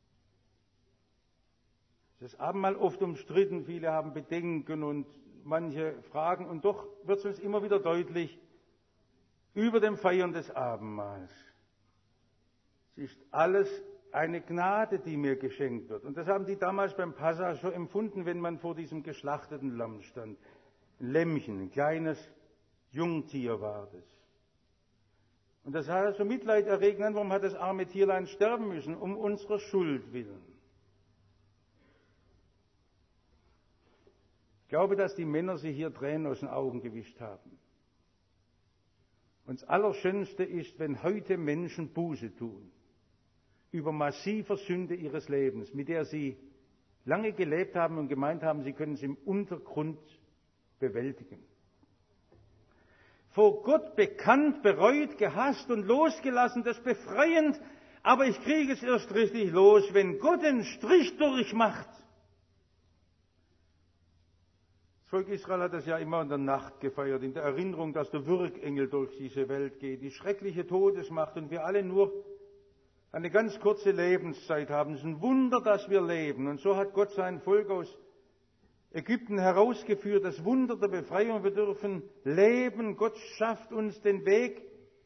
Das Abendmahl oft umstritten, viele haben Bedenken und manche Fragen, und doch wird es uns immer wieder deutlich, über dem Feiern des Abendmahls. Es ist alles eine Gnade, die mir geschenkt wird. Und das haben die damals beim Passa schon empfunden, wenn man vor diesem geschlachteten Lamm stand. Ein Lämmchen, ein kleines Jungtier war das. Und das hat so Mitleid erregend, warum hat das arme Tierlein sterben müssen? Um unserer Schuld willen. Ich glaube, dass die Männer sich hier Tränen aus den Augen gewischt haben. Und das Allerschönste ist, wenn heute Menschen Buße tun über massive Sünde ihres Lebens, mit der sie lange gelebt haben und gemeint haben, sie können es im Untergrund bewältigen. Vor Gott bekannt, bereut, gehasst und losgelassen, das ist befreiend, aber ich kriege es erst richtig los, wenn Gott den Strich durchmacht. Das Volk Israel hat das ja immer in der Nacht gefeiert, in der Erinnerung, dass der Würgengel durch diese Welt geht, die schreckliche Todesmacht, und wir alle nur eine ganz kurze Lebenszeit haben. Es ist ein Wunder, dass wir leben. Und so hat Gott sein Volk aus Ägypten herausgeführt, das Wunder der Befreiung. Wir dürfen leben, Gott schafft uns den Weg.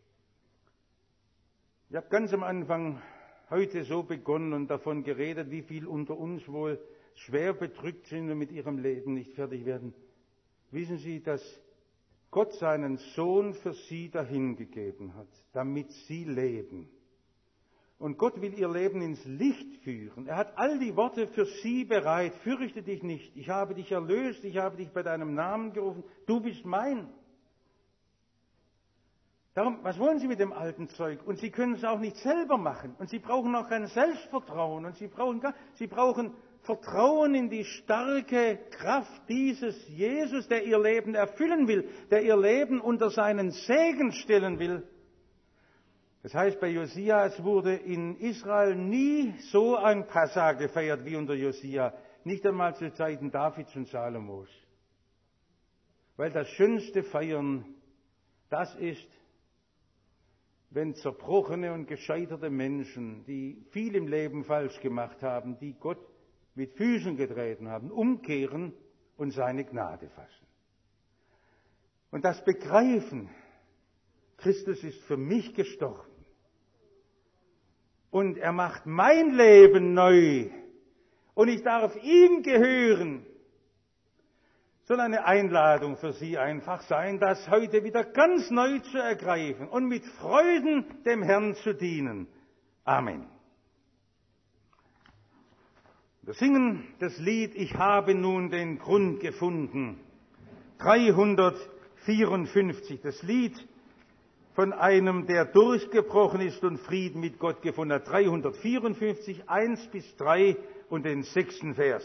Ich habe ganz am Anfang heute so begonnen und davon geredet, wie viel unter uns wohl schwer bedrückt sind und mit ihrem Leben nicht fertig werden. Wissen Sie, dass Gott seinen Sohn für sie dahingegeben hat, damit sie leben. Und Gott will ihr Leben ins Licht führen. Er hat all die Worte für sie bereit. Fürchte dich nicht. Ich habe dich erlöst. Ich habe dich bei deinem Namen gerufen. Du bist mein. Darum, was wollen Sie mit dem alten Zeug? Und Sie können es auch nicht selber machen. Und Sie brauchen auch kein Selbstvertrauen. Und Sie brauchen Vertrauen in die starke Kraft dieses Jesus, der ihr Leben erfüllen will, der ihr Leben unter seinen Segen stellen will. Das heißt, bei Josia, es wurde in Israel nie so ein Passa gefeiert wie unter Josia, nicht einmal zu Zeiten Davids und Salomos. Weil das schönste Feiern, das ist, wenn zerbrochene und gescheiterte Menschen, die viel im Leben falsch gemacht haben, die Gott mit Füßen getreten haben, umkehren und seine Gnade fassen. Und das Begreifen, Christus ist für mich gestorben. Und er macht mein Leben neu. Und ich darf ihm gehören. Soll eine Einladung für Sie einfach sein, das heute wieder ganz neu zu ergreifen und mit Freuden dem Herrn zu dienen. Amen. Wir singen das Lied Ich habe nun den Grund gefunden. 354, das Lied von einem, der durchgebrochen ist und Frieden mit Gott gefunden hat. 354, 1 bis 3 und den 6. Vers.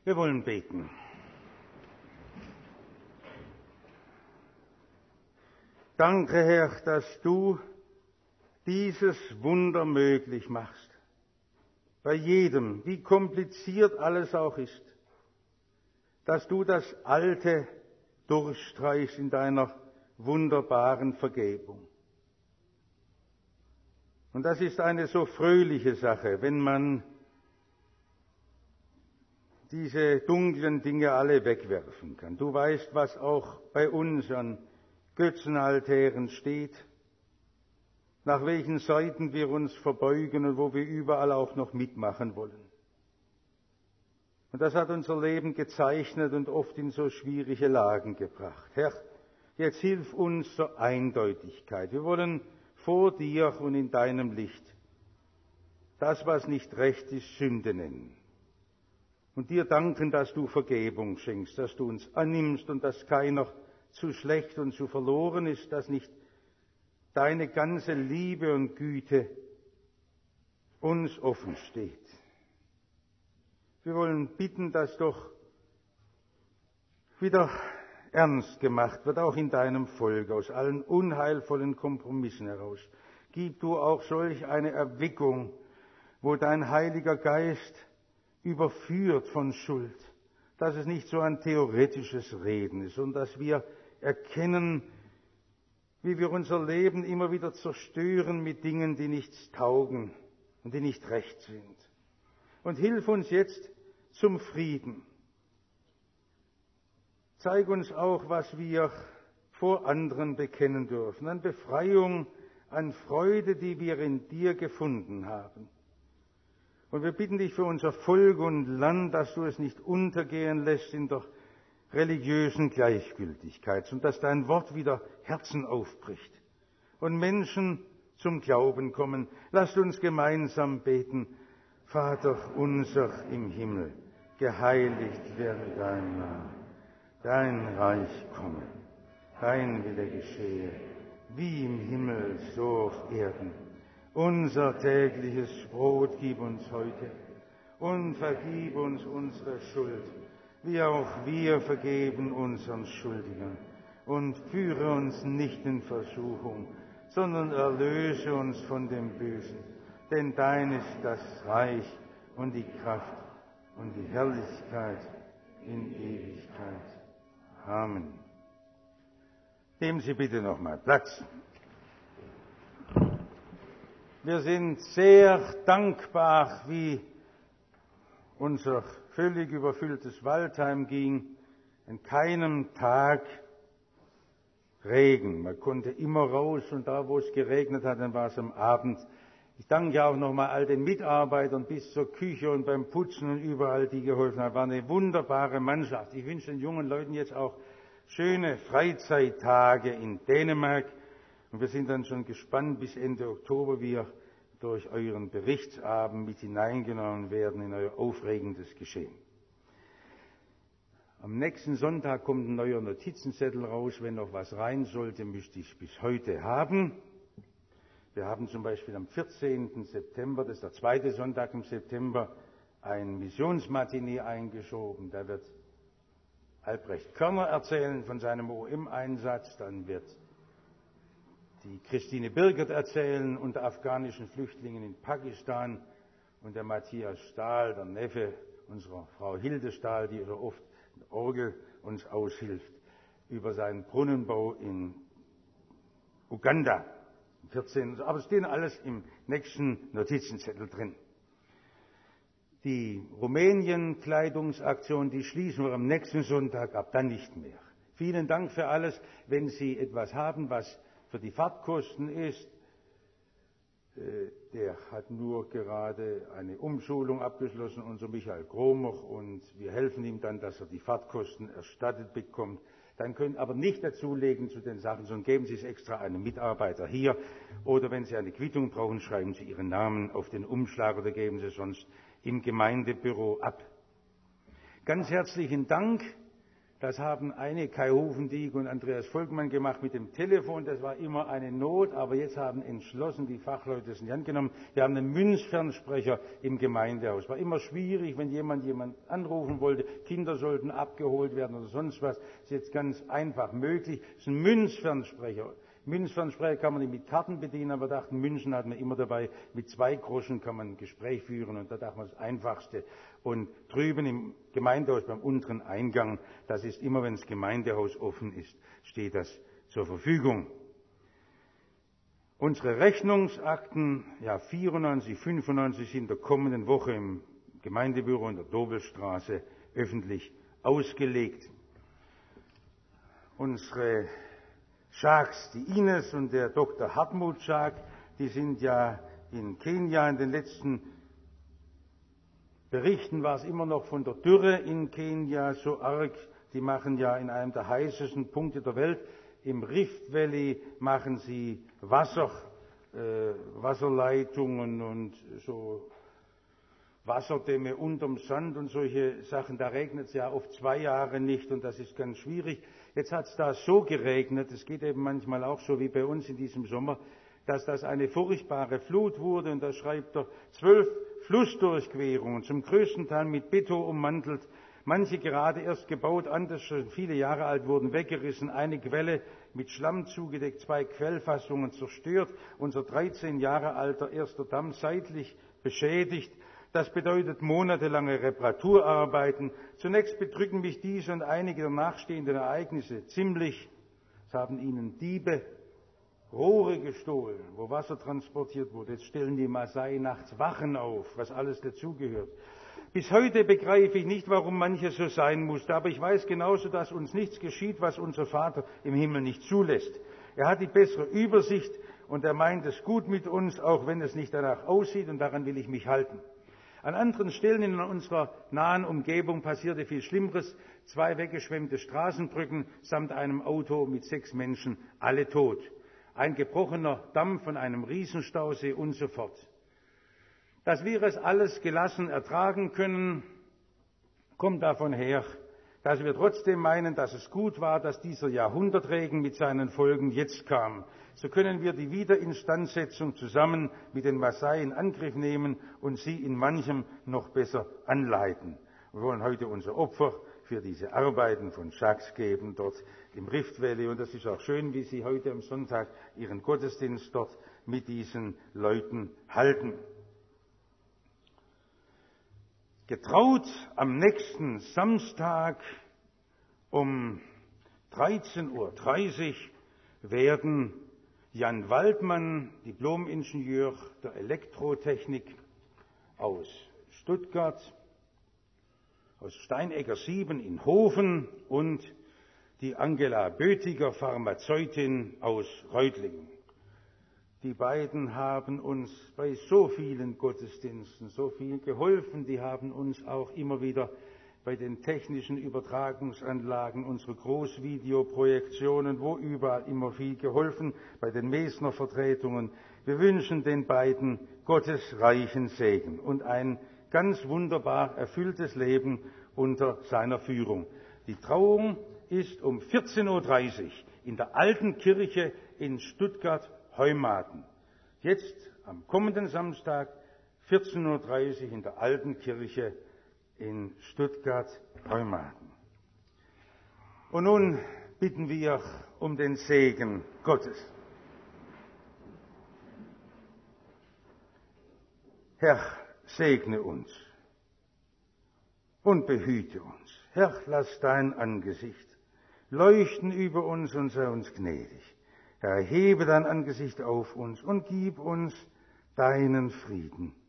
Wir wollen beten. Danke, Herr, dass du dieses Wunder möglich machst. Bei jedem, wie kompliziert alles auch ist, dass du das Alte durchstreichst in deiner wunderbaren Vergebung. Und das ist eine so fröhliche Sache, wenn man diese dunklen Dinge alle wegwerfen kann. Du weißt, was auch bei uns an Götzenaltären steht, nach welchen Seiten wir uns verbeugen und wo wir überall auch noch mitmachen wollen. Und das hat unser Leben gezeichnet und oft in so schwierige Lagen gebracht. Herr, jetzt hilf uns zur Eindeutigkeit. Wir wollen vor dir und in deinem Licht das, was nicht recht ist, Sünde nennen. Und dir danken, dass du Vergebung schenkst, dass du uns annimmst und dass keiner zu schlecht und zu verloren ist, dass nicht deine ganze Liebe und Güte uns offen steht. Wir wollen bitten, dass doch wieder ernst gemacht wird, auch in deinem Volk, aus allen unheilvollen Kompromissen heraus. Gib du auch solch eine Erweckung, wo dein Heiliger Geist überführt von Schuld, dass es nicht so ein theoretisches Reden ist und dass wir erkennen, wie wir unser Leben immer wieder zerstören mit Dingen, die nichts taugen und die nicht recht sind. Und hilf uns jetzt zum Frieden. Zeig uns auch, was wir vor anderen bekennen dürfen, an Befreiung, an Freude, die wir in dir gefunden haben. Und wir bitten dich für unser Volk und Land, dass du es nicht untergehen lässt in der religiösen Gleichgültigkeit, und dass dein Wort wieder Herzen aufbricht und Menschen zum Glauben kommen. Lasst uns gemeinsam beten. Vater unser im Himmel, geheiligt werde dein Name, dein Reich komme, dein Wille geschehe, wie im Himmel, so auf Erden. Unser tägliches Brot gib uns heute und vergib uns unsere Schuld, wie auch wir vergeben unseren Schuldigern. Und führe uns nicht in Versuchung, sondern erlöse uns von dem Bösen. Denn dein ist das Reich und die Kraft und die Herrlichkeit in Ewigkeit. Amen. Nehmen Sie bitte nochmal Platz. Wir sind sehr dankbar, wie unser völlig überfülltes Waldheim ging. An keinem Tag Regen. Man konnte immer raus und da, wo es geregnet hat, dann war es am Abend. Ich danke auch nochmal all den Mitarbeitern bis zur Küche und beim Putzen und überall, die geholfen haben. War eine wunderbare Mannschaft. Ich wünsche den jungen Leuten jetzt auch schöne Freizeittage in Dänemark. Und wir sind dann schon gespannt, bis Ende Oktober wir durch euren Berichtsabend mit hineingenommen werden in euer aufregendes Geschehen. Am nächsten Sonntag kommt ein neuer Notizenzettel raus. Wenn noch was rein sollte, müsste ich bis heute haben. Wir haben zum Beispiel am 14. September, das ist der zweite Sonntag im September, ein Missionsmatinee eingeschoben. Da wird Albrecht Körner erzählen von seinem OM-Einsatz. Dann wird die Christine Birgert erzählen unter afghanischen Flüchtlingen in Pakistan. Und der Matthias Stahl, der Neffe unserer Frau Hilde Stahl, die so oft in der Orgel uns aushilft, über seinen Brunnenbau in Uganda. 14. Aber es steht alles im nächsten Notizenzettel drin. Die Rumänien-Kleidungsaktion, die schließen wir am nächsten Sonntag ab, dann nicht mehr. Vielen Dank für alles. Wenn Sie etwas haben, was für die Fahrtkosten ist, der hat nur gerade eine Umschulung abgeschlossen, unser Michael Kromer, und wir helfen ihm dann, dass er die Fahrtkosten erstattet bekommt. Dann können aber nicht dazulegen zu den Sachen, sondern geben Sie es extra einem Mitarbeiter hier. Oder wenn Sie eine Quittung brauchen, schreiben Sie Ihren Namen auf den Umschlag oder geben Sie es sonst im Gemeindebüro ab. Ganz herzlichen Dank, Das haben eine Kai Hofendieck und Andreas Volkmann gemacht mit dem Telefon. Das war immer eine Not, aber jetzt haben entschlossen die Fachleute das in die Hand genommen. Wir haben einen Münzfernsprecher im Gemeindehaus. War immer schwierig, wenn jemand anrufen wollte. Kinder sollten abgeholt werden oder sonst was. Das ist jetzt ganz einfach möglich. Das ist ein Münzfernsprecher. Münzfernsprecher kann man nicht mit Karten bedienen, aber wir dachten, Münzen hat man immer dabei. Mit 2 Groschen kann man ein Gespräch führen und da dachten wir das Einfachste. Und drüben im Gemeindehaus beim unteren Eingang, das ist immer, wenn das Gemeindehaus offen ist, steht das zur Verfügung. Unsere Rechnungsakten, 94, 95 sind in der kommenden Woche im Gemeindebüro in der Dobelstraße öffentlich ausgelegt. Unsere Schaks, die Ines und der Dr. Hartmut Schak, die sind ja in Kenia. In den letzten Berichten war es immer noch von der Dürre in Kenia so arg. Die machen ja in einem der heißesten Punkte der Welt, im Rift Valley, machen sie Wasserleitungen und so Wasserdämme unterm Sand und solche Sachen. Da regnet es ja oft 2 Jahre nicht und das ist ganz schwierig. Jetzt hat es da so geregnet, es geht eben manchmal auch so wie bei uns in diesem Sommer, dass das eine furchtbare Flut wurde. Und da schreibt er 12 Flussdurchquerungen, zum größten Teil mit Beton ummantelt, manche gerade erst gebaut, andere schon viele Jahre alt, wurden weggerissen, eine Quelle mit Schlamm zugedeckt, 2 Quellfassungen zerstört, unser 13 Jahre alter erster Damm seitlich beschädigt. Das bedeutet monatelange Reparaturarbeiten. Zunächst bedrücken mich diese und einige der nachstehenden Ereignisse ziemlich. Es haben ihnen Diebe Rohre gestohlen, wo Wasser transportiert wurde. Jetzt stellen die Maasai nachts Wachen auf, was alles dazugehört. Bis heute begreife ich nicht, warum manches so sein musste, aber ich weiß genauso, dass uns nichts geschieht, was unser Vater im Himmel nicht zulässt. Er hat die bessere Übersicht und er meint es gut mit uns, auch wenn es nicht danach aussieht, und daran will ich mich halten. An anderen Stellen in unserer nahen Umgebung passierte viel Schlimmeres. 2 weggeschwemmte Straßenbrücken samt einem Auto mit 6 Menschen, alle tot. Ein gebrochener Damm von einem Riesenstausee und so fort. Dass wir es alles gelassen ertragen können, kommt davon her, dass wir trotzdem meinen, dass es gut war, dass dieser Jahrhundertregen mit seinen Folgen jetzt kam. So können wir die Wiederinstandsetzung zusammen mit den Maasai in Angriff nehmen und sie in manchem noch besser anleiten. Wir wollen heute unser Opfer für diese Arbeiten von Shaks geben, dort im Rift Valley. Und das ist auch schön, wie Sie heute am Sonntag Ihren Gottesdienst dort mit diesen Leuten halten. Getraut am nächsten Samstag um 13:30 Uhr werden Jan Waldmann, Diplom-Ingenieur der Elektrotechnik aus Stuttgart, aus Steinegger 7 in Hofen, und die Angela Bötiger, Pharmazeutin aus Reutlingen. Die beiden haben uns bei so vielen Gottesdiensten so viel geholfen. Die haben uns auch immer wieder bei den technischen Übertragungsanlagen, unsere Großvideoprojektionen, wo überall immer viel geholfen, bei den Mesner Vertretungen. Wir wünschen den beiden Gottes reichen Segen und ein ganz wunderbar erfülltes Leben unter seiner Führung. Die Trauung ist um 14:30 Uhr in der Alten Kirche in Stuttgart-Heumaten. Jetzt am kommenden Samstag 14:30 Uhr in der Alten Kirche in Stuttgart-Heumaten. Und nun bitten wir um den Segen Gottes. Herr, segne uns und behüte uns. Herr, lass dein Angesicht leuchten über uns und sei uns gnädig. Herr, erhebe dein Angesicht auf uns und gib uns deinen Frieden.